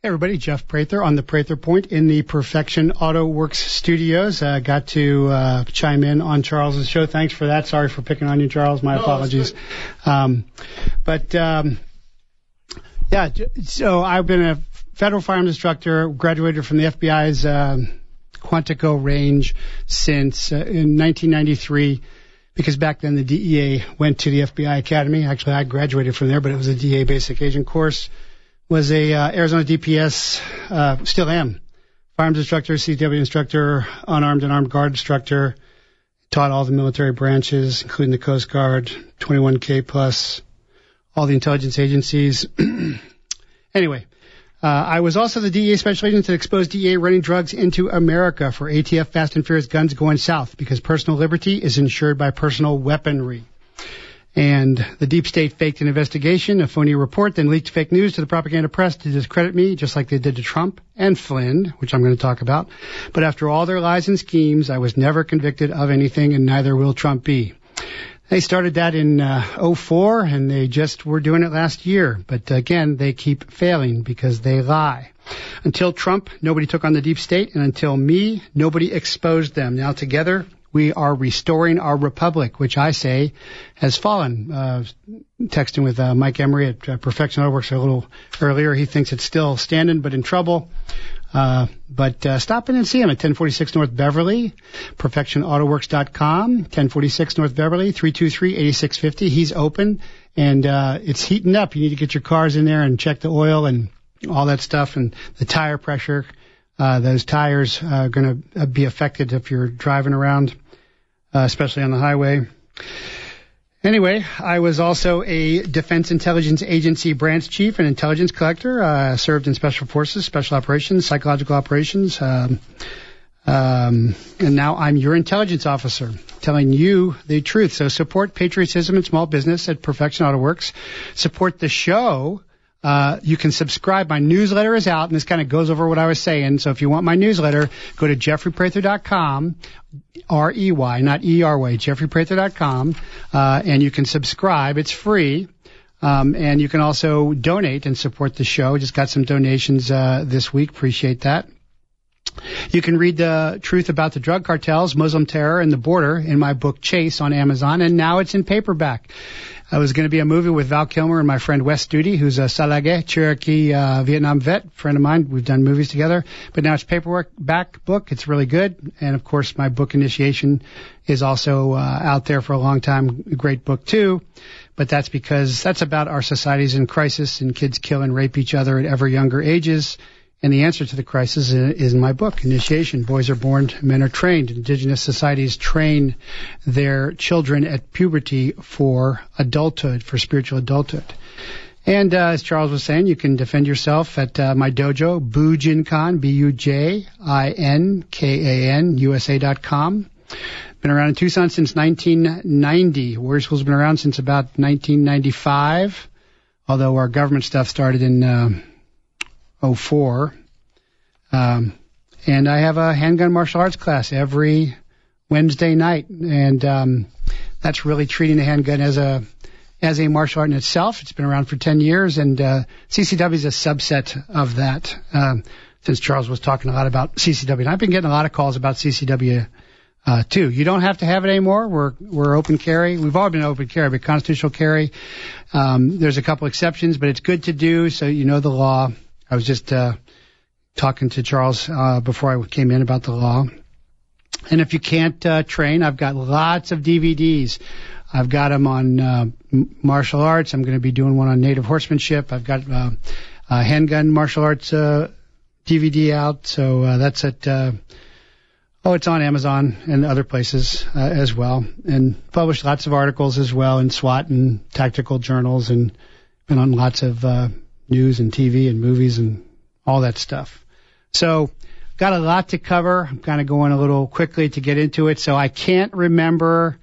Hey everybody, Jeff Prather on the Prather Point in the Perfection Auto Works studios. Got to chime in on Charles's show. Thanks for that. Sorry for picking on you, Charles. My apologies. So I've been a federal firearms instructor, graduated from the FBI's Quantico range since in 1993, because back then the DEA went to the FBI Academy. Actually, I graduated from there, but it was a DEA basic agent course. Was a Arizona DPS, still am, firearms instructor, CW instructor, unarmed and armed guard instructor, taught all the military branches, including the Coast Guard, 21K plus, all the intelligence agencies. Anyway, I was also the DEA special agent that exposed DEA running drugs into America for ATF Fast and Furious guns going south, because personal liberty is ensured by personal weaponry. And the deep state faked an investigation, a phony report, then leaked fake news to the propaganda press to discredit me, just like they did to Trump and Flynn, which I'm going to talk about. But after all their lies and schemes, I was never convicted of anything, and neither will Trump be. They started that in 2004, and they just were doing it last year. But again, they keep failing because they lie. Until Trump, nobody took on the deep state, and until me, nobody exposed them. Now together, we are restoring our republic, which I say has fallen. Texting with Mike Emery at Perfection Auto Works a little earlier. He thinks it's still standing, but in trouble. But stop in and see him at 1046 North Beverly, perfectionautoworks.com, 1046 North Beverly, 323-8650. He's open, and it's heating up. You need to get your cars in there and check the oil and all that stuff, and the tire pressure. Those tires are going to be affected if you're driving around, especially on the highway. Anyway, I was also a Defense Intelligence Agency branch chief and intelligence collector. Served in special forces, special operations, psychological operations. And now I'm your intelligence officer, telling you the truth. So support patriotism and small business at Perfection Auto Works. Support the show. You can subscribe. My newsletter is out, and this kind of goes over what I was saying. So if you want my newsletter, go to jeffreyprather.com, R-E-Y, not E-R-Y, jeffreyprather.com, and you can subscribe. It's free. And you can also donate and support the show. Just got some donations this week. Appreciate that. You can read the truth about the drug cartels, Muslim terror, and the border in my book Chase on Amazon, and now it's in paperback. It was going to be a movie with Val Kilmer and my friend Wes Studi, who's a Salage, Cherokee Vietnam vet, friend of mine. We've done movies together. But now it's paperback book. It's really good. And, of course, my book Initiation is also out there for a long time. A great book, too. But that's because that's about our society's in crisis, and kids kill and rape each other at ever younger ages. And the answer to the crisis is in my book, Initiation. Boys are born, men are trained. Indigenous societies train their children at puberty for adulthood, for spiritual adulthood. And as Charles was saying, you can defend yourself at my dojo, Bujinkan, B-U-J-I-N-K-A-N, USA.com. Been around in Tucson since 1990. Warrior School's been around since about 1995, although our government stuff started in 2004. And I have a handgun martial arts class every Wednesday night, and that's really treating the handgun as a martial art in itself. It's been around for 10 years, and CCW is a subset of that. Since Charles was talking a lot about CCW, and I've been getting a lot of calls about CCW too. You don't have to have it anymore. We're open carry. We've all been open carry, but constitutional carry. There's a couple exceptions, but it's good to do, so you know the law. I was just talking to Charles before I came in about the law. And if you can't train, I've got lots of DVDs. I've got them on martial arts. I'm going to be doing one on native horsemanship. I've got a handgun martial arts DVD out. So that's at it's on Amazon and other places as well. And published lots of articles as well in SWAT and tactical journals, and been on lots of news and TV and movies and all that stuff. So got a lot to cover. I'm kind of going a little quickly to get into it. So I can't remember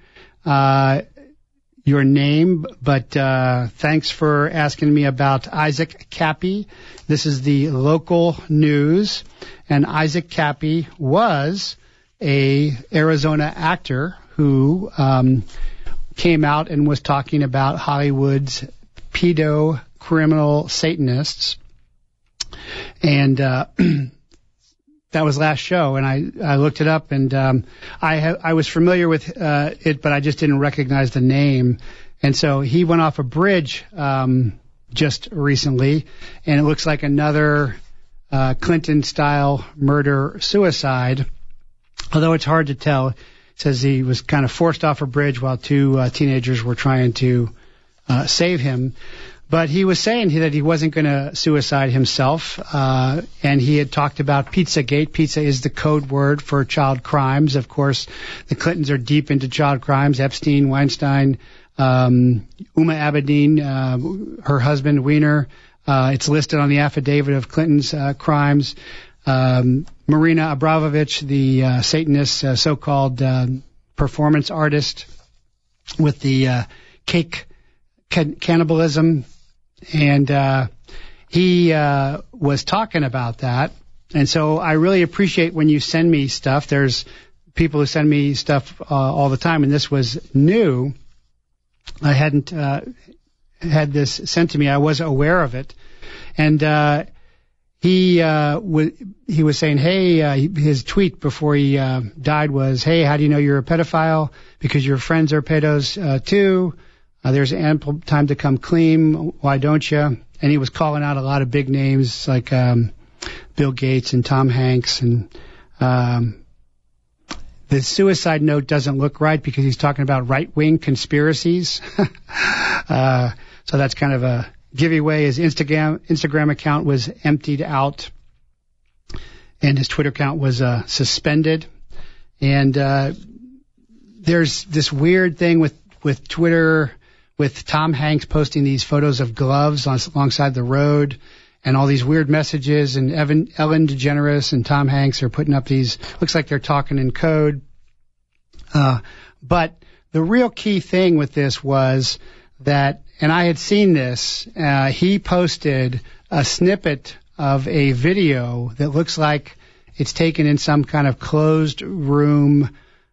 your name, but thanks for asking me about Isaac Cappy. This is the local news, and Isaac Cappy was a Arizona actor who came out and was talking about Hollywood's pedo criminal Satanists. And that was last show, and I looked it up, and I was familiar with it, but I just didn't recognize the name. And so he went off a bridge just recently, and it looks like another Clinton-style murder-suicide, although it's hard to tell. It says he was kind of forced off a bridge while two teenagers were trying to save him. But he was saying that he wasn't going to suicide himself, and he had talked about Pizzagate. Pizza is the code word for child crimes. Of course, the Clintons are deep into child crimes. Epstein, Weinstein, Uma Abedin, her husband, Weiner. It's listed on the affidavit of Clinton's crimes. Marina Abramovich, the Satanist, so-called performance artist with the cake cannibalism. And he was talking about that. And so I really appreciate when you send me stuff. There's people who send me stuff all the time, and this was new. I hadn't had this sent to me. I was aware of it. And he was saying, hey, his tweet before he died was, hey, how do you know you're a pedophile? Because your friends are pedos too. There's ample time to come clean. Why don't you? And he was calling out a lot of big names like Bill Gates and Tom Hanks. And the suicide note doesn't look right because he's talking about right-wing conspiracies. So that's kind of a giveaway. His Instagram account was emptied out, and his Twitter account was suspended. And there's this weird thing with Twitter, with Tom Hanks posting these photos of gloves alongside the road and all these weird messages, and Ellen DeGeneres and Tom Hanks are putting up these, looks like they're talking in code. But the real key thing with this was that, and I had seen this, he posted a snippet of a video that looks like it's taken in some kind of closed room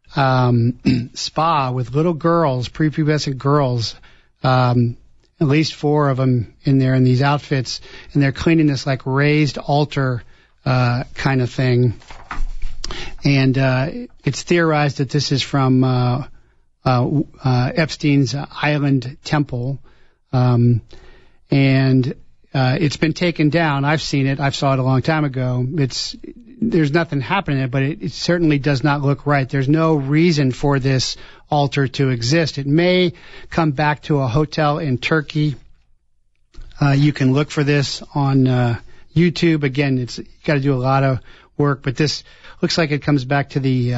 spa with little girls, prepubescent girls, at least 4 of them in there in these outfits, and they're cleaning this like raised altar kind of thing. And it's theorized that this is from Epstein's Island Temple, and it's been taken down. I've seen it. I saw it a long time ago. There's nothing happening in it, but it certainly does not look right. There's no reason for this altar to exist. It may come back to a hotel in Turkey. You can look for this on YouTube. Again, you got to do a lot of work, but this looks like it comes back to the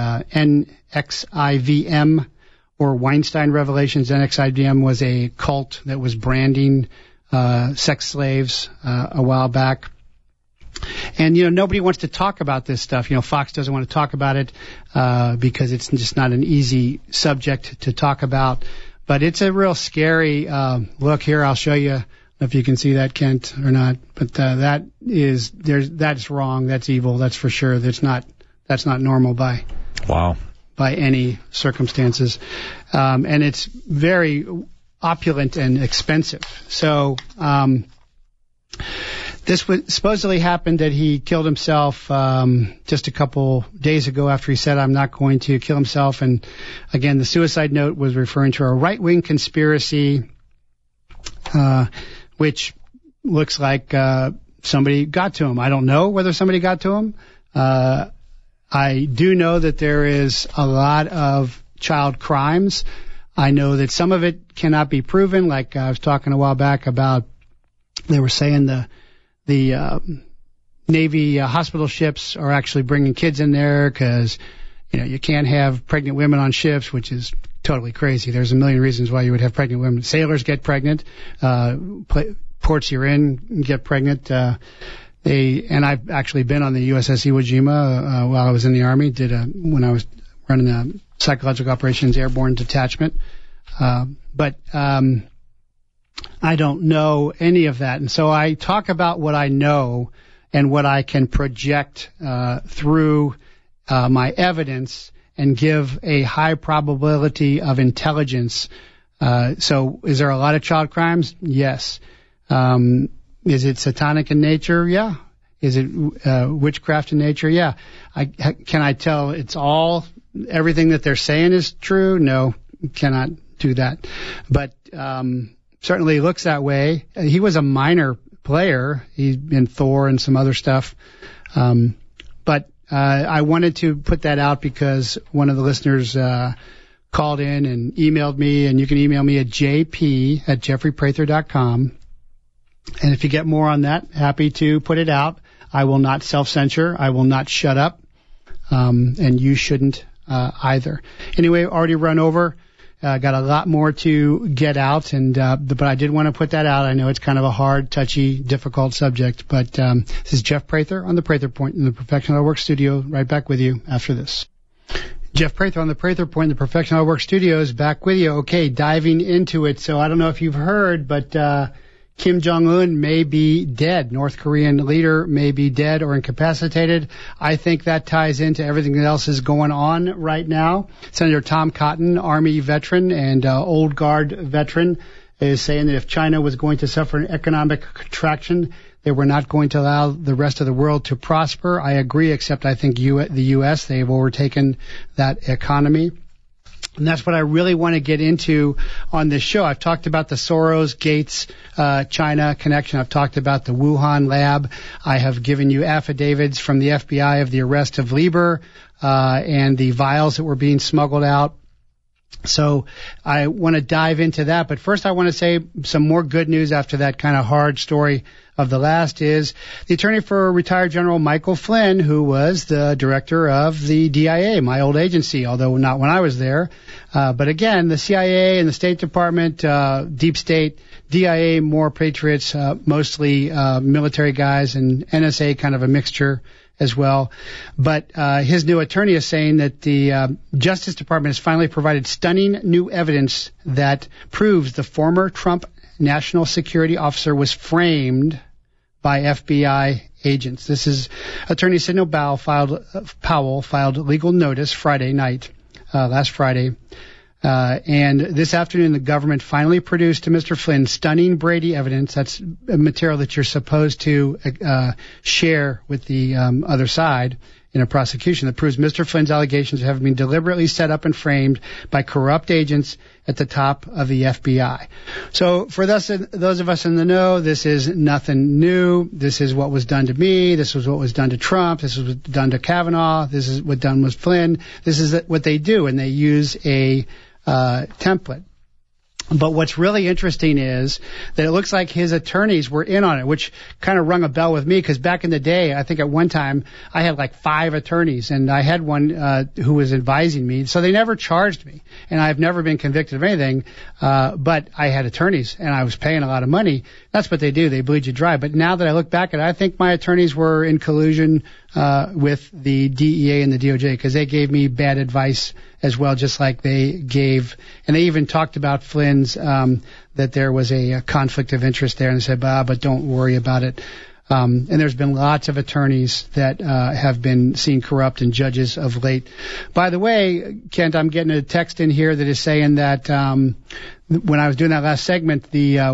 NXIVM or Weinstein Revelations. NXIVM was a cult that was branding sex slaves a while back. And, nobody wants to talk about this stuff. Fox doesn't want to talk about it because it's just not an easy subject to talk about. But it's a real scary look here. I'll show you if you can see that, Kent, or not. But that's wrong. That's evil. That's for sure. That's not normal by any circumstances. And it's very opulent and expensive. So this supposedly happened that he killed himself just a couple days ago after he said, I'm not going to kill himself. And again, the suicide note was referring to a right-wing conspiracy, which looks like somebody got to him. I don't know whether somebody got to him. I do know that there is a lot of child crimes. I know that some of it cannot be proven. Like I was talking a while back about, they were saying the Navy hospital ships are actually bringing kids in there because, you can't have pregnant women on ships, which is totally crazy. There's a million reasons why you would have pregnant women. Sailors get pregnant. Ports you're in get pregnant. And I've actually been on the USS Iwo Jima while I was in the Army. When I was running the Psychological Operations Airborne Detachment. But I don't know any of that. And so I talk about what I know and what I can project through my evidence and give a high probability of intelligence. So is there a lot of child crimes? Yes. Is it satanic in nature? Yeah. Is it witchcraft in nature? Yeah. Can I tell it's everything that they're saying is true? No, cannot do that. But certainly looks that way. He was a minor player. He's in Thor and some other stuff. But I wanted to put that out because one of the listeners called in and emailed me, and you can email me at jp@jeffreyprather.com. And if you get more on that, happy to put it out. I will not self-censor. I will not shut up. And you shouldn't either. Anyway, already run over. Got a lot more to get out, but I did want to put that out. I know it's kind of a hard, touchy, difficult subject, but this is Jeff Prather on the Prather Point in the Perfectional Work Studio. Right back with you after this. Jeff Prather on the Prather Point in the Perfectional Work Studios, back with you. Okay, diving into it. So I don't know if you've heard, but Kim Jong-un may be dead. North Korean leader may be dead or incapacitated. I think that ties into everything else is going on right now. Senator Tom Cotton, Army veteran and old guard veteran, is saying that if China was going to suffer an economic contraction, they were not going to allow the rest of the world to prosper. I agree, except I think the U.S., they've overtaken that economy. And that's what I really want to get into on this show. I've talked about the Soros, Gates, China connection. I've talked about the Wuhan lab. I have given you affidavits from the FBI of the arrest of Lieber and the vials that were being smuggled out. So I want to dive into that. But first I want to say some more good news after that kind of hard story of the last is the attorney for retired General Michael Flynn, who was the director of the DIA, my old agency, although not when I was there. But again, the CIA and the State Department, deep state, DIA, more patriots, mostly military guys, and NSA kind of a mixture as well. But his new attorney is saying that the Justice Department has finally provided stunning new evidence that proves the former Trump national security officer was framed by FBI agents. This is Attorney Sidney Powell filed legal notice Friday night, last Friday. And this afternoon, the government finally produced to Mr. Flynn stunning Brady evidence. That's material that you're supposed to share with the other side in a prosecution that proves Mr. Flynn's allegations have been deliberately set up and framed by corrupt agents at the top of the FBI. So for those of us in the know, this is nothing new. This is what was done to me. This was what was done to Trump. This was done to Kavanaugh. This is what done with Flynn. This is what they do, and they use a template. But what's really interesting is that it looks like his attorneys were in on it, which kind of rung a bell with me, because back in the day, I think at one time I had like 5 attorneys, and I had one who was advising me. So they never charged me, and I've never been convicted of anything, but I had attorneys, and I was paying a lot of money. That's what they do. They bleed you dry. But now that I look back at it, I think my attorneys were in collusion with the DEA and the DOJ, because they gave me bad advice as well, just like they gave, and they even talked about Flynn's, that there was a conflict of interest there, and they said, but don't worry about it. And there's been lots of attorneys that have been seen corrupt, and judges of late. By the way, Kent, I'm getting a text in here that is saying that when I was doing that last segment, the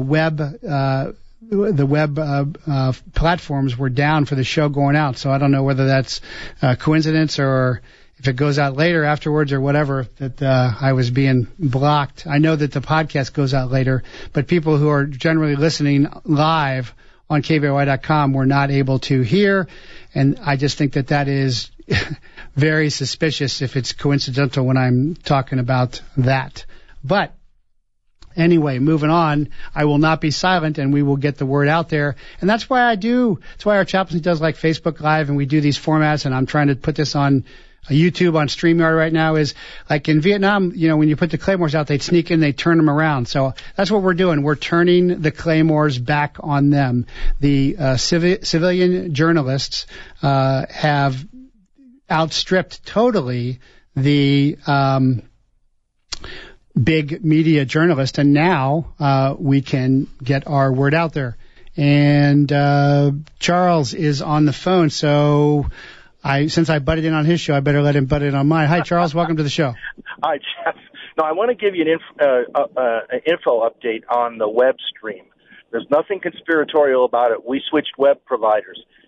web platforms were down for the show going out. So I don't know whether that's coincidence, or if it goes out later afterwards or whatever, that I was being blocked. I know that the podcast goes out later, but people who are generally listening live on KVOI.com were not able to hear, and I just think that is very suspicious if it's coincidental when I'm talking about that. But anyway, moving on, I will not be silent, and we will get the word out there. And that's why our chaplaincy does like Facebook Live, and we do these formats, and I'm trying to put this on YouTube, on StreamYard right now. Is like in Vietnam, when you put the claymores out, they'd sneak in, they'd turn them around. So that's what we're doing. We're turning the claymores back on them. The civilian journalists have outstripped totally the big media journalists, and now we can get our word out there. And Charles is on the phone, so since I butted in on his show, I better let him butt in on mine. Hi, Charles. Welcome to the show. Hi, Jeff. No, I want to give you an info update on the web stream. There's nothing conspiratorial about it. We switched web providers.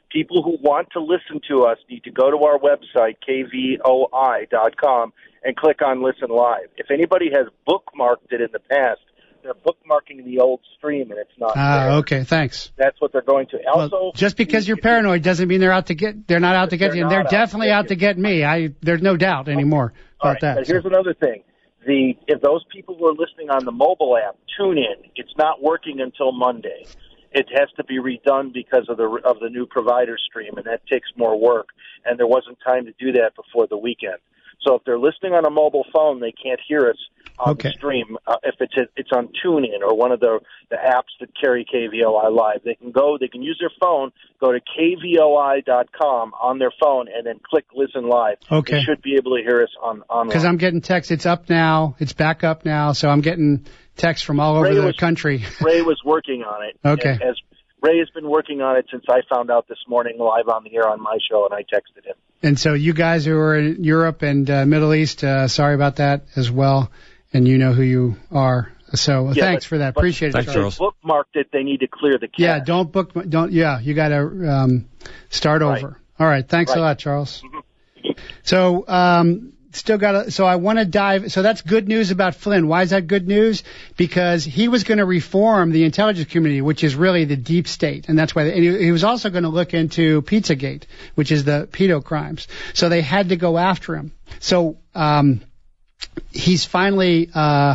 People who want to listen to us need to go to our website, kvoi.com, and click on Listen Live. If anybody has bookmarked it in the past, they're bookmarking the old stream, and it's not there. Okay, thanks. That's what they're going to. Also, well, just because you're paranoid doesn't mean they're not out to get you. They're definitely out to get me. There's no doubt anymore about that. But here's another thing. If those people who are listening on the mobile app tune in, it's not working until Monday. It has to be redone because of the new provider stream, and that takes more work. And there wasn't time to do that before the weekend. So if they're listening on a mobile phone, they can't hear us on the stream. If it's on TuneIn or one of the apps that carry KVOI Live, they can use their phone, go to kvoi.com on their phone, and then click Listen Live. Okay. They should be able to hear us online. Because I'm getting texts. It's up now. It's back up now. So I'm getting texts from all over the country. Ray was working on it. Okay. As Ray has been working on it since I found out this morning live on the air on my show, and I texted him. And so you guys who are in Europe and Middle East, sorry about that as well. And you know who you are. So thanks for that. Appreciate it, Thanks, Charles. If they bookmarked it, they need to clear the cache. Yeah, you got to start over. All right. Thanks a lot, Charles. Mm-hmm. So, I want to dive. So that's good news about Flynn. Why is that good news? Because he was going to reform the intelligence community, which is really the deep state. And that's why he was also going to look into Pizzagate, which is the pedo crimes. So they had to go after him. So, he's finally,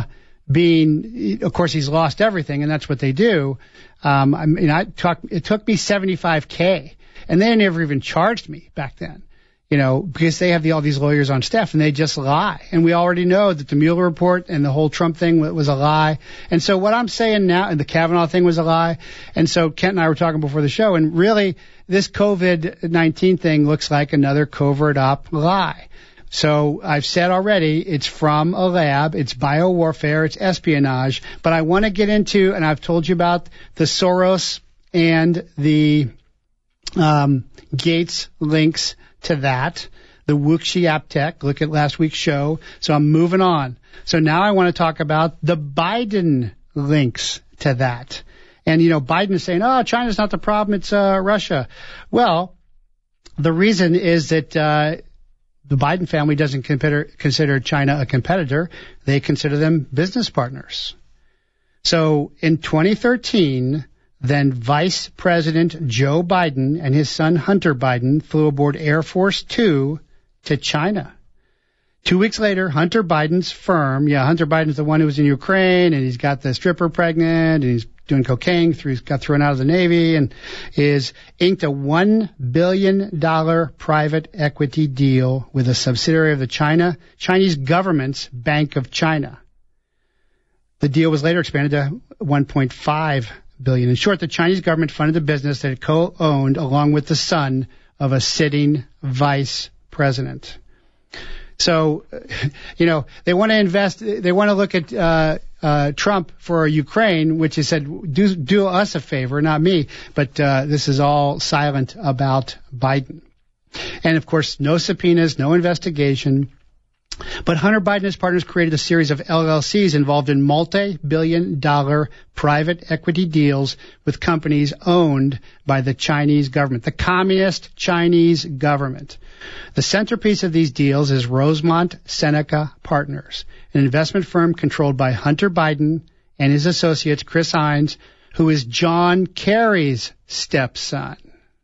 of course he's lost everything, and that's what they do. It took me $75K, and they never even charged me back then. Because they have all these lawyers on staff, and they just lie. And we already know that the Mueller report and the whole Trump thing was a lie. And so what I'm saying now, and the Kavanaugh thing was a lie. And so Kent and I were talking before the show, and really this COVID-19 thing looks like another covert op lie. So I've said already, it's from a lab, it's biowarfare, it's espionage. But I want to get into, and I've told you about the Soros and the Gates links to that, the Wuxi Aptech. Look at last week's show. So I'm moving on. So now I want to talk about the Biden links to that. And, Biden is saying, China's not the problem, it's Russia. Well, the reason is that the Biden family doesn't consider China a competitor. They consider them business partners. So in 2013, then Vice President Joe Biden and his son Hunter Biden flew aboard Air Force Two to China. 2 weeks later, Hunter Biden's firm, Hunter Biden's the one who was in Ukraine, and he's got the stripper pregnant, and he's doing cocaine, got thrown out of the Navy, and is inked a $1 billion private equity deal with a subsidiary of the Chinese government's Bank of China. The deal was later expanded to $1.5 billion. In short, the Chinese government funded the business that it co-owned along with the son of a sitting vice president. So, they want to invest. They want to look at Trump for Ukraine, which has said, do us a favor, not me. But this is all silent about Biden. And, of course, no subpoenas, no investigation. But Hunter Biden and his partners created a series of LLCs involved in multi-billion-dollar private equity deals with companies owned by the Chinese government, the communist Chinese government. The centerpiece of these deals is Rosemont Seneca Partners, an investment firm controlled by Hunter Biden and his associates, Chris Hines, who is John Kerry's stepson.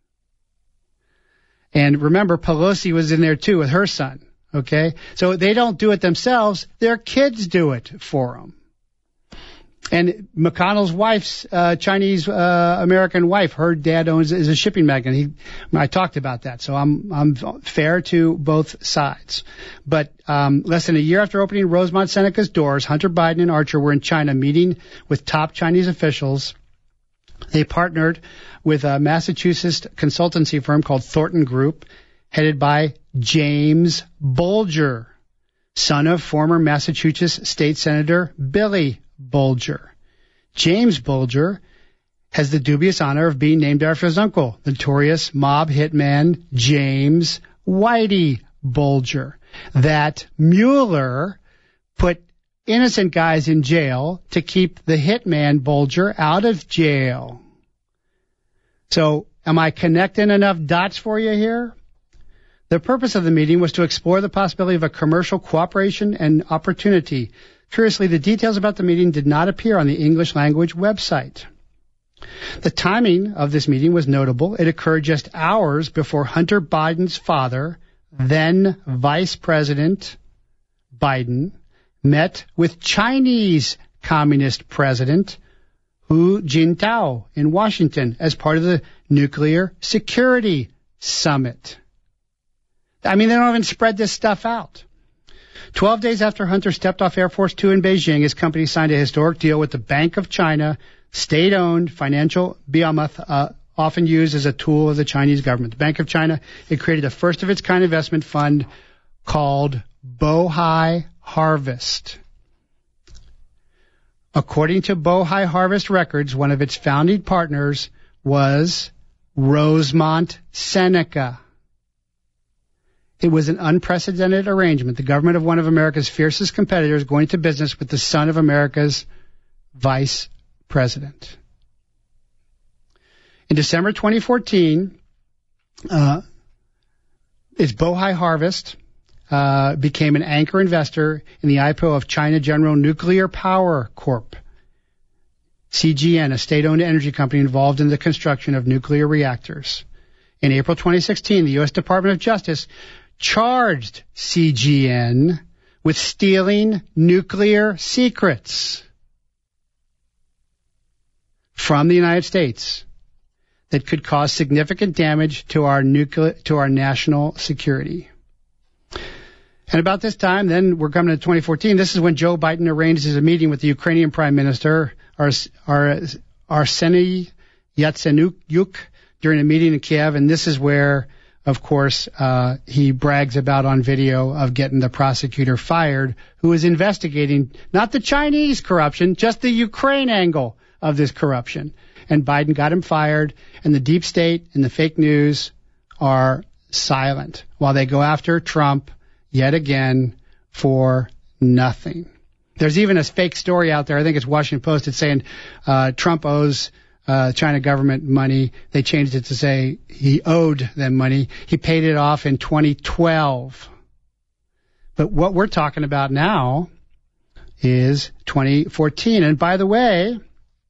And remember, Pelosi was in there too with her son. Okay, so they don't do it themselves; their kids do it for them. And McConnell's wife's Chinese American wife, her dad is a shipping magnate. I talked about that, so I'm fair to both sides. But less than a year after opening Rosemont Seneca's doors, Hunter Biden and Archer were in China meeting with top Chinese officials. They partnered with a Massachusetts consultancy firm called Thornton Group, headed by James Bulger, son of former Massachusetts State Senator Billy Bulger. James Bulger has the dubious honor of being named after his uncle, the notorious mob hitman James Whitey Bulger. That Mueller put innocent guys in jail to keep the hitman Bulger out of jail. So Am I connecting enough dots for you here? The purpose of the meeting was to explore the possibility of a commercial cooperation and opportunity. Curiously, the details about the meeting did not appear on the English language website. The timing of this meeting was notable. It occurred just hours before Hunter Biden's father, then Vice President Biden, met with Chinese Communist President Hu Jintao in Washington as part of the Nuclear Security Summit. I mean, they don't even spread this stuff out. 12 days after Hunter stepped off Air Force Two in Beijing, his company signed a historic deal with the Bank of China, state-owned financial behemoth, often used as a tool of the Chinese government. The Bank of China, it created a first-of-its-kind investment fund called Bohai Harvest. According to Bohai Harvest records, one of its founding partners was Rosemont Seneca. It was an unprecedented arrangement. The government of one of America's fiercest competitors going to business with the son of America's vice president. In December 2014, its Bohai Harvest became an anchor investor in the IPO of China General Nuclear Power Corp., CGN, a state-owned energy company involved in the construction of nuclear reactors. In April 2016, the U.S. Department of Justice charged CGN with stealing nuclear secrets from the United States that could cause significant damage to our national security. And about this time, then we're coming to 2014, this is when Joe Biden arranges a meeting with the Ukrainian Prime Minister, Arseniy Yatsenyuk, during a meeting in Kiev, and this is where, of course, he brags about on video of getting the prosecutor fired, who is investigating not the Chinese corruption, just the Ukraine angle of this corruption. And Biden got him fired, and the deep state and the fake news are silent while they go after Trump yet again for nothing. There's even a fake story out there, I think it's Washington Post, it's saying Trump owes China government money. They changed it to say he owed them money. He paid it off in 2012. But what we're talking about now is 2014. And by the way,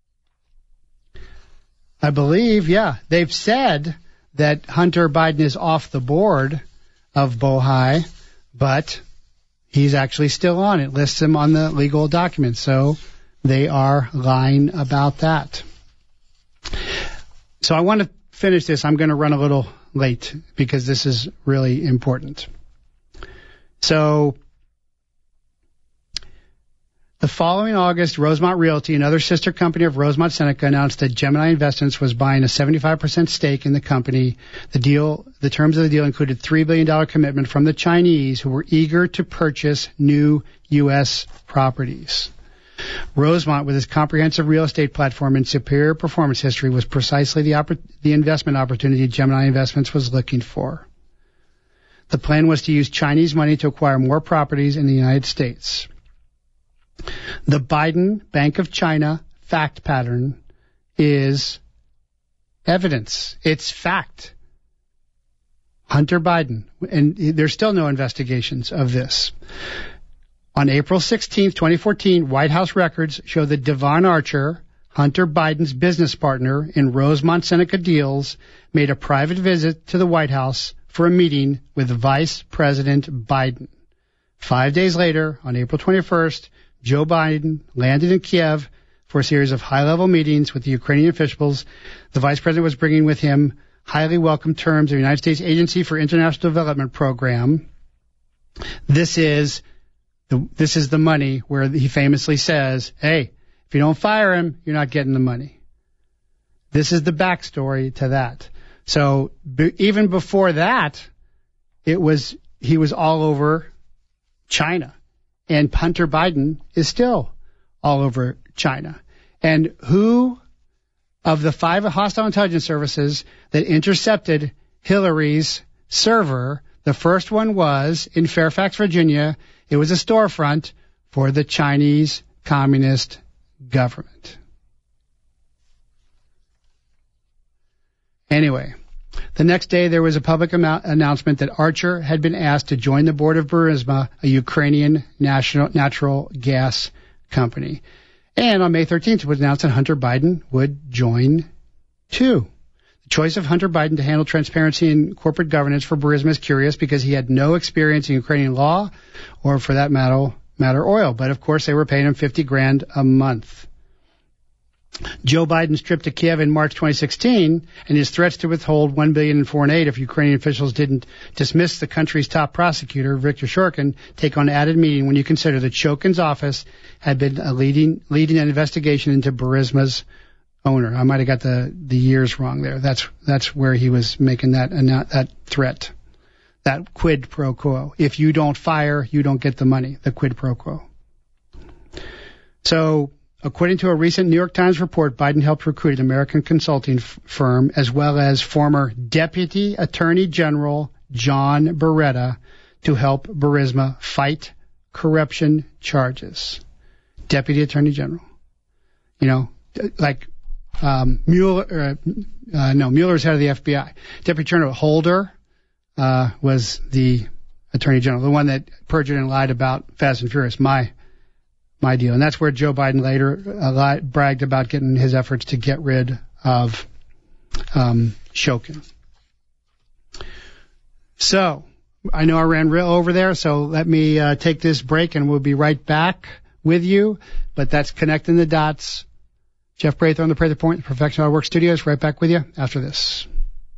I believe, they've said that Hunter Biden is off the board of Bohai, but he's actually still on it. Lists him on the legal documents. So they are lying about that. So I want to finish this. I'm going to run a little late because this is really important. So the following August, Rosemont Realty, another sister company of Rosemont Seneca, announced that Gemini Investments was buying a 75% stake in the company. The terms of the deal included $3 billion commitment from the Chinese, who were eager to purchase new U.S. properties. Rosemont, with its comprehensive real estate platform and superior performance history, was precisely the investment opportunity Gemini Investments was looking for. The plan was to use Chinese money to acquire more properties in the United States. The Biden Bank of China fact pattern is evidence. It's fact. Hunter Biden, and there's still no investigations of this. On April 16, 2014, White House records show that Devon Archer, Hunter Biden's business partner in Rosemont Seneca deals, made a private visit to the White House for a meeting with Vice President Biden. 5 days later, on April 21st, Joe Biden landed in Kiev for a series of high-level meetings with the Ukrainian officials. The vice president was bringing with him highly welcome terms of the United States Agency for International Development Program. This is the money where he famously says, hey, if you don't fire him, you're not getting the money. This is the backstory to that. So even before that, he was all over China. And Hunter Biden is still all over China. And who of the 5 hostile intelligence services that intercepted Hillary's server, the first one was in Fairfax, Virginia. It was a storefront for the Chinese Communist government. Anyway, the next day there was a public announcement that Archer had been asked to join the board of Burisma, a Ukrainian natural gas company. And on May 13th, it was announced that Hunter Biden would join too. The choice of Hunter Biden to handle transparency and corporate governance for Burisma is curious because he had no experience in Ukrainian law or, for that matter, oil. But, of course, they were paying him $50,000 a month. Joe Biden's trip to Kiev in March 2016 and his threats to withhold $1 billion in foreign aid if Ukrainian officials didn't dismiss the country's top prosecutor, Viktor Shokin, take on added meaning when you consider that Shokin's office had been leading an investigation into Burisma's owner. I might have got the years wrong there. That's where he was making that threat, that quid pro quo. If you don't fire, you don't get the money, the quid pro quo. So, according to a recent New York Times report, Biden helped recruit an American consulting firm as well as former Deputy Attorney General John Barretta to help Burisma fight corruption charges. Deputy Attorney General. You know, like Mueller's head of the FBI. Deputy General Holder was the Attorney General, the one that perjured and lied about Fast and Furious, my deal. And that's where Joe Biden later bragged about getting his efforts to get rid of Shokin. So, I know I ran real over there, so let me take this break and we'll be right back with you. But that's Connecting the Dots. Jeff Prather on the Prather Point, Perfection Auto Works Studios. Right back with you after this.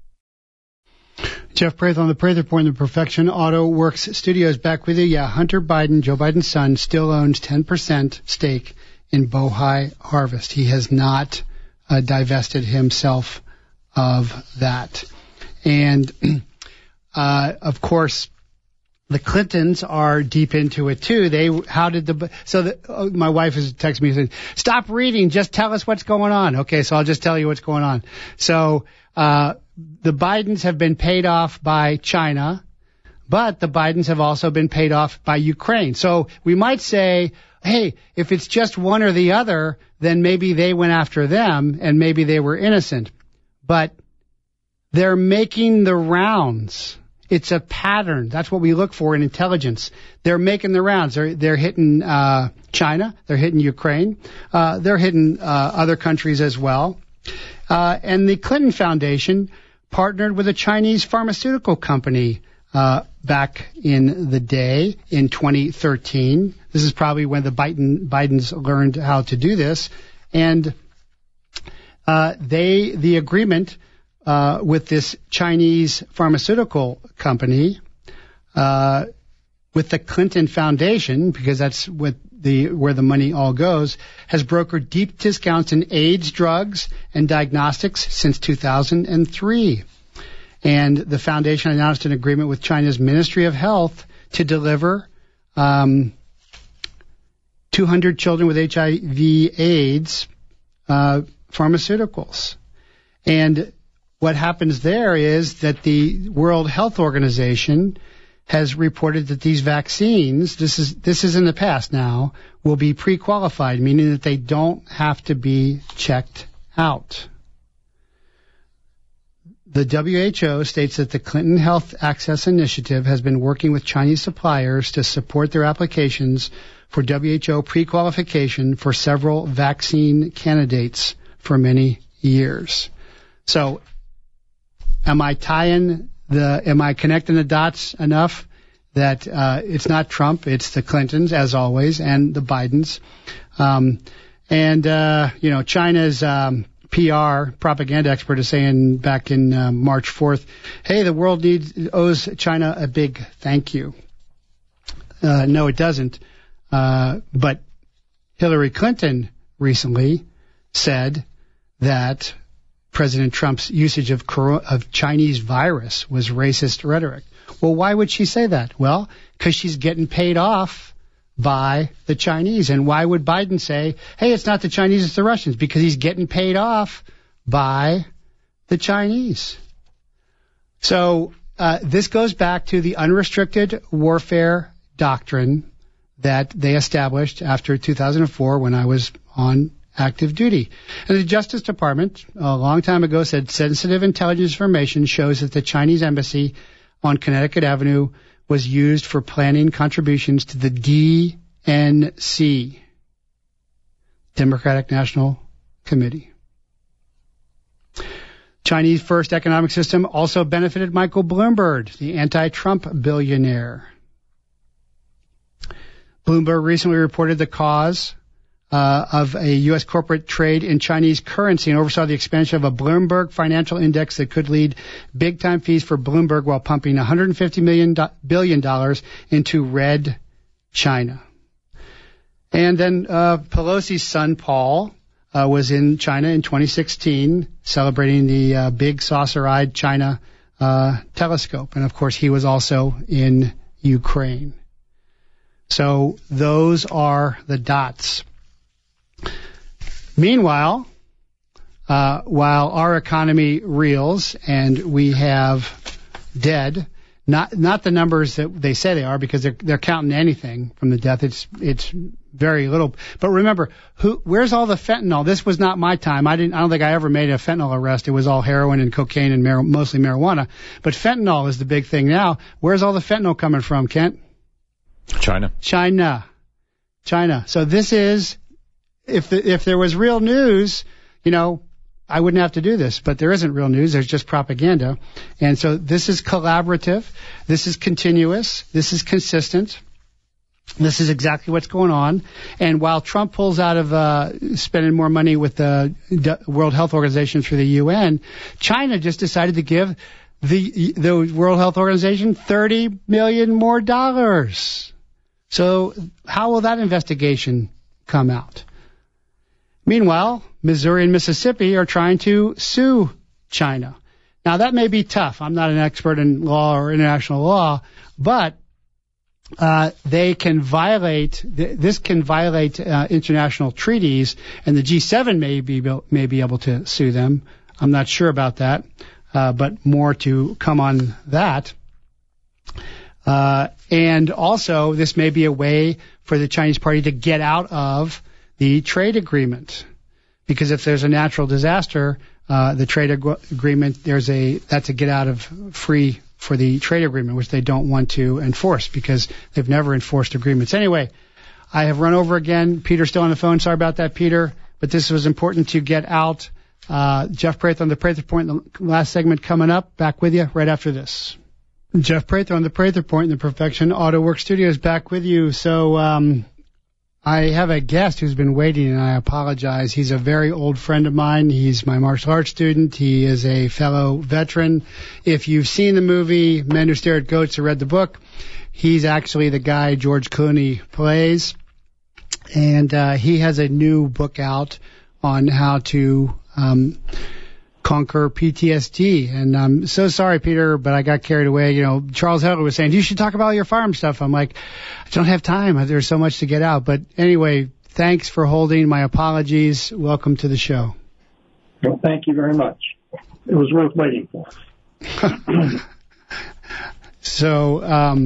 Jeff Prather on the Prather Point, the Perfection Auto Works Studios. Back with you. Yeah, Hunter Biden, Joe Biden's son, still owns 10% stake in Bohai Harvest. He has not divested himself of that. And, of course, the Clintons are deep into it too. My wife is texting me saying, "Stop reading, just tell us what's going on." Okay, so I'll just tell you what's going on. So, the Bidens have been paid off by China, but the Bidens have also been paid off by Ukraine. So we might say, hey, if it's just one or the other, then maybe they went after them and maybe they were innocent. But they're making the rounds. It's a pattern. That's what we look for in intelligence. They're making the rounds. They're hitting China. They're hitting Ukraine. They're hitting other countries as well. And the Clinton Foundation partnered with a Chinese pharmaceutical company back in the day in 2013. This is probably when the Bidens learned how to do this. And the agreement with this Chinese pharmaceutical company, with the Clinton Foundation, because that's where the money all goes, has brokered deep discounts in AIDS drugs and diagnostics since 2003. And the foundation announced an agreement with China's Ministry of Health to deliver 200 children with HIV/AIDS pharmaceuticals. And what happens there is that the World Health Organization has reported that these vaccines, this is in the past now, will be pre-qualified, meaning that they don't have to be checked out. The WHO states that the Clinton Health Access Initiative has been working with Chinese suppliers to support their applications for WHO pre-qualification for several vaccine candidates for many years. So, am I connecting the dots enough that it's not Trump, it's the Clintons, as always, and the Bidens. China's PR propaganda expert is saying back in March 4th, hey, the world owes China a big thank you. No, it doesn't. But Hillary Clinton recently said that President Trump's usage of Chinese virus was racist rhetoric. Well, why would she say that? Well, because she's getting paid off by the Chinese. And why would Biden say, hey, it's not the Chinese, it's the Russians? Because he's getting paid off by the Chinese. So this goes back to the unrestricted warfare doctrine that they established after 2004 when I was on active duty. And the Justice Department, a long time ago, said sensitive intelligence information shows that the Chinese embassy on Connecticut Avenue was used for planning contributions to the DNC, Democratic National Committee. Chinese First Economic System also benefited Michael Bloomberg, the anti-Trump billionaire. Bloomberg recently reported the cause of a U.S. corporate trade in Chinese currency and oversaw the expansion of a Bloomberg financial index that could lead big-time fees for Bloomberg while pumping $150 billion into red China. And then Pelosi's son, Paul, was in China in 2016 celebrating the big saucer-eyed China telescope. And, of course, he was also in Ukraine. So those are the dots. Meanwhile, while our economy reels and we have dead, not the numbers that they say they are, because they're counting anything from the death. It's very little. But remember, where's all the fentanyl? This was not my time. I don't think I ever made a fentanyl arrest. It was all heroin and cocaine and mostly marijuana. But fentanyl is the big thing now. Where's all the fentanyl coming from, Kent? China. So this is, if there was real news, I wouldn't have to do this, but there isn't real news. There's just propaganda. And so this is collaborative. This is continuous. This is consistent. This is exactly what's going on. And while Trump pulls out of spending more money with the World Health Organization through the UN, China just decided to give the World Health Organization $30 million more. So how will that investigation come out? Meanwhile, Missouri and Mississippi are trying to sue China. Now, that may be tough. I'm not an expert in law or international law, but this can violate international treaties, and the G7 may be able to sue them. I'm not sure about that, but more to come on that. And also, this may be a way for the Chinese party to get out of the trade agreement, because if there's a natural disaster, the trade agreement, that's a get out of free for the trade agreement, which they don't want to enforce because they've never enforced agreements. Anyway, I have run over again. Peter's still on the phone. Sorry about that, Peter. But this was important to get out. Jeff Prather on the Prather Point, the last segment coming up. Back with you right after this. Jeff Prather on the Prather Point in the Perfection Auto Works Studios, back with you. So I have a guest who's been waiting, and I apologize. He's a very old friend of mine. He's my martial arts student. He is a fellow veteran. If you've seen the movie Men Who Stare at Goats or read the book, he's actually the guy George Clooney plays. And he has a new book out on how to conquer PTSD. And I'm so sorry, Peter, but I got carried away. Charles Heller was saying, you should talk about your farm stuff. I'm like, I don't have time. There's so much to get out. But anyway, thanks for holding. My apologies. Welcome to the show. Well, thank you very much. It was worth waiting for. So,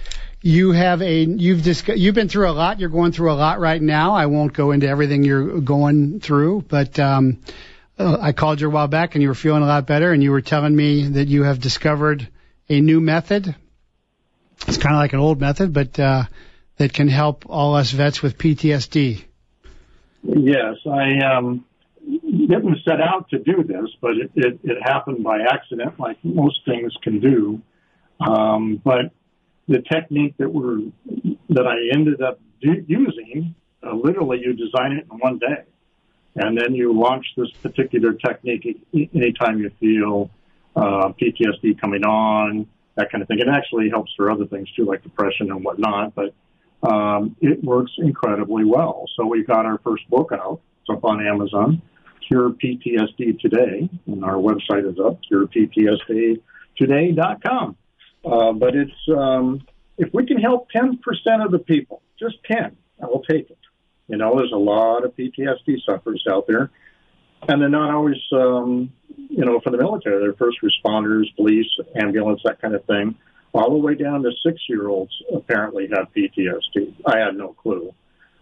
you've been through a lot. You're going through a lot right now. I won't go into everything you're going through, but, I called you a while back and you were feeling a lot better, and you were telling me that you have discovered a new method. It's kind of like an old method, but that can help all us vets with PTSD. Yes, I didn't set out to do this, but it happened by accident, like most things can do. But the technique that I ended up using, literally you design it in one day. And then you launch this particular technique anytime you feel PTSD coming on, that kind of thing. It actually helps for other things, too, like depression and whatnot. But it works incredibly well. So we've got our first book out. It's up on Amazon, Cure PTSD Today. And our website is up, cureptsdtoday.com. But it's if we can help 10% of the people, just 10, I will take it. There's a lot of PTSD sufferers out there, and they're not always, for the military. They're first responders, police, ambulance, that kind of thing, all the way down to 6-year-olds apparently have PTSD. I had no clue.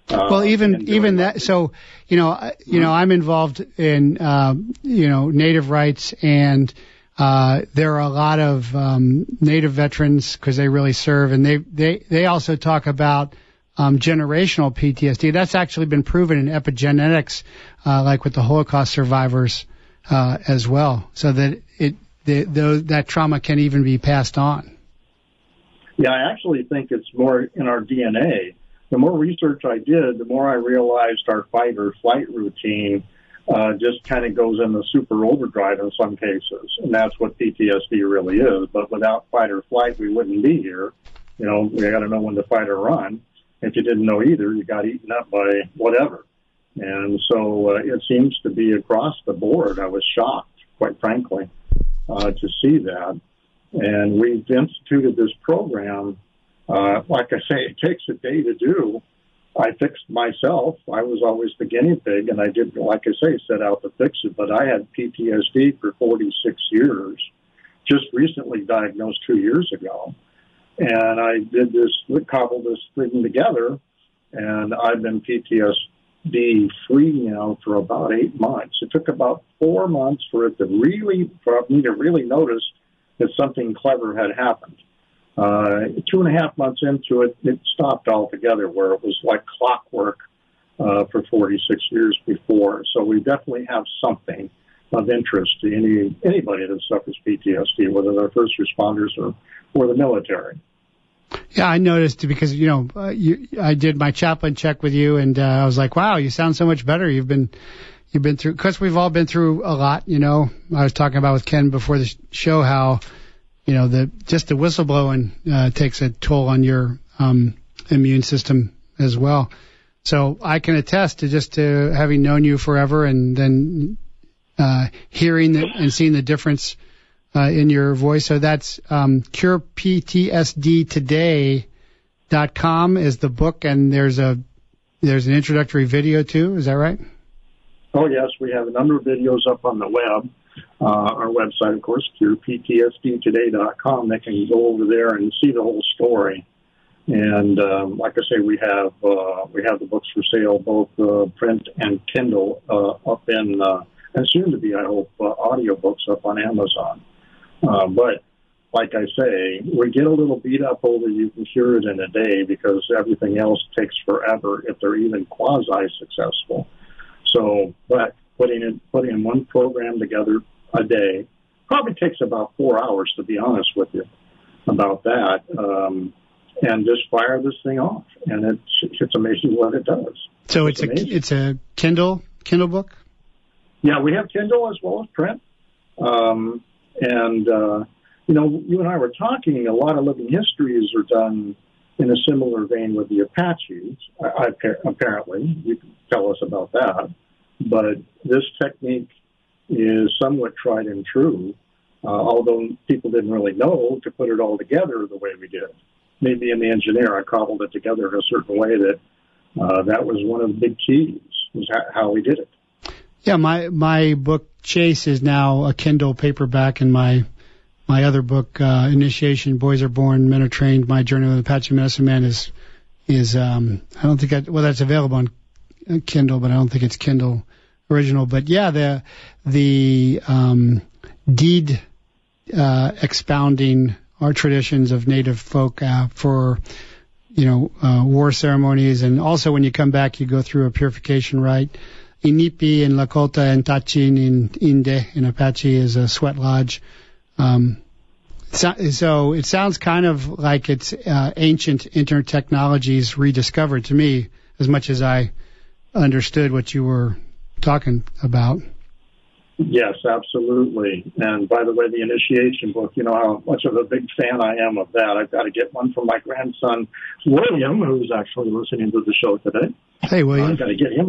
Well, even that. So, I'm involved in, Native rights, and there are a lot of Native veterans because they really serve, and they also talk about generational PTSD. That's actually been proven in epigenetics, like with the Holocaust survivors as well, so that that trauma can even be passed on. Yeah, I actually think it's more in our DNA. The more research I did, the more I realized our fight or flight routine just kind of goes into super overdrive in some cases, and that's what PTSD really is. But without fight or flight, we wouldn't be here. We got to know when to fight or run. If you didn't know either, you got eaten up by whatever. And so it seems to be across the board. I was shocked, quite frankly, to see that. And we've instituted this program. Like I say, it takes a day to do. I fixed myself. I was always the guinea pig, and I did, like I say, set out to fix it. But I had PTSD for 46 years, just recently diagnosed 2 years ago. And I did cobbled this thing together, and I've been PTSD free now for about 8 months. It took about 4 months for me to really notice that something clever had happened. 2.5 months into it, it stopped altogether, where it was like clockwork for 46 years before. So we definitely have something of interest to anybody that suffers PTSD, whether they're first responders or the military. Yeah, I noticed because, I did my chaplain check with you, and I was like, wow, you sound so much better. You've been through, because we've all been through a lot, I was talking about with Ken before the show how, just the whistleblowing takes a toll on your immune system as well. So I can attest to having known you forever, and then hearing and seeing the difference in your voice. So that's CurePTSDtoday.com is the book, and there's an introductory video too. Is that right? Oh yes, we have a number of videos up on the web. Our website, of course, CurePTSDtoday.com. They can go over there and see the whole story. And like I say, we have the books for sale, both print and Kindle, up in and soon to be, I hope, audiobooks up on Amazon. But like I say, we get a little beat up over you can cure it in a day because everything else takes forever if they're even quasi-successful. So, but putting one program together a day probably takes about 4 hours, to be honest with you, about that. And just fire this thing off, and it's amazing what it does. So it's a Kindle book? Yeah, we have Kindle as well as print. You and I were talking, a lot of living histories are done in a similar vein with the Apaches, apparently. You can tell us about that. But this technique is somewhat tried and true, although people didn't really know to put it all together the way we did. Maybe in the engineer, I cobbled it together in a certain way that was one of the big keys, was how we did it. Yeah, my book, Chase, is now a Kindle paperback, and my other book, Initiation, Boys Are Born, Men Are Trained, My Journey with Apache Medicine Man is I don't think that's available on Kindle, but I don't think it's Kindle original. But yeah, the deed expounding our traditions of Native folk for war ceremonies, and also when you come back, you go through a purification rite. Inipi in Lakota and Tachin in Inde in Apache is a sweat lodge. So it sounds kind of like it's ancient intertechnologies rediscovered to me, as much as I understood what you were talking about. Yes, absolutely. And by the way, the initiation book, you know how much of a big fan I am of that. I've got to get one for my grandson, William, who's actually listening to the show today. Hey, William. I've got to get him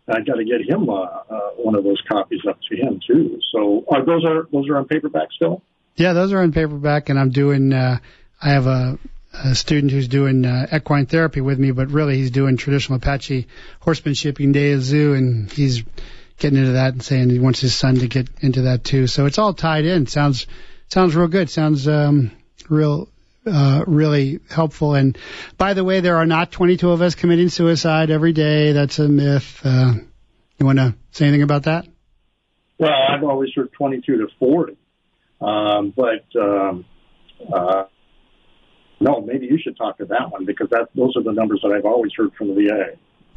one of those copies up to him too. So those are on paperback still? Yeah, those are on paperback, and I'm doing. I have a student who's doing equine therapy with me, but really he's doing traditional Apache horsemanship in Day Zoo, and he's getting into that and saying he wants his son to get into that too. So it's all tied in. Sounds real good. Sounds real really helpful. And by the way, there are not 22 of us committing suicide every day. That's a myth. You want to say anything about that? Well, I've always heard 22 to 40. No, maybe you should talk to that one, because those are the numbers that I've always heard from the VA.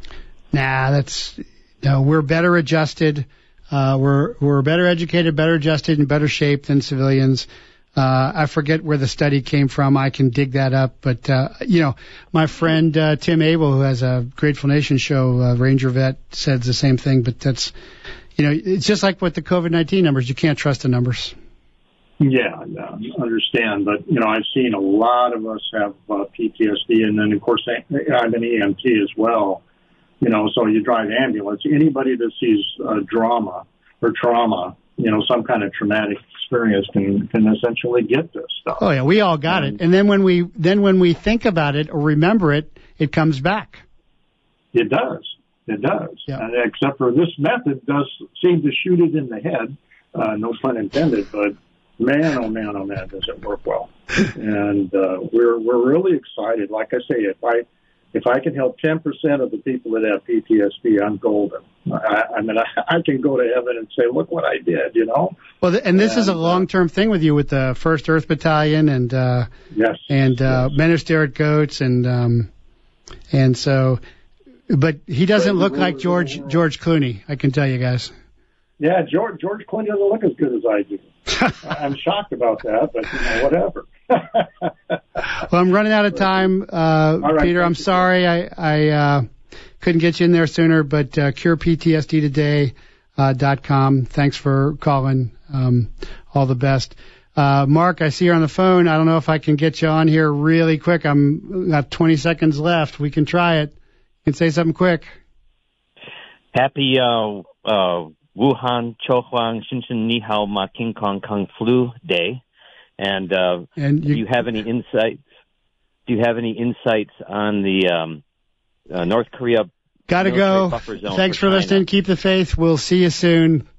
No, we're better adjusted. We're better educated, better adjusted, in better shape than civilians. I forget where the study came from. I can dig that up. But, my friend Tim Abel, who has a Grateful Nation show, Ranger Vet, said the same thing. But that's, it's just like with the COVID-19 numbers. You can't trust the numbers. Yeah, I understand. But, I've seen a lot of us have PTSD. And then, of course, I'm an EMT as well. So you drive ambulance. Anybody that sees drama or trauma, some kind of traumatic experience can essentially get this stuff. Oh yeah, we all got it. And then when we think about it or remember it, it comes back. It does. Yeah. And except for this method does seem to shoot it in the head. No pun intended, but man, oh man, does it work well. And we're really excited. Like I say, if I can help 10% of the people that have PTSD, I'm golden. I can go to heaven and say, look what I did, Well, this is a long-term thing with you with the 1st Earth Battalion and yes, Men Who Stare at Goats and so, but he doesn't look like George Clooney, I can tell you guys. Yeah, George Clooney doesn't look as good as I do. I'm shocked about that, but whatever. Well, I'm running out of time, right, Peter. I'm sorry I couldn't get you in there sooner, but cureptsdtoday.com. Thanks for calling. All the best. Mark, I see you're on the phone. I don't know if I can get you on here really quick. Got 20 seconds left. We can try it. You can say something quick. Happy Wuhan Chohuang Shinshin Ni Hao Ma King Kong Kung Flu Day. And do you have any insights? Do you have any insights on the North Korea? Gotta go. Thanks for listening. Keep the faith. We'll see you soon.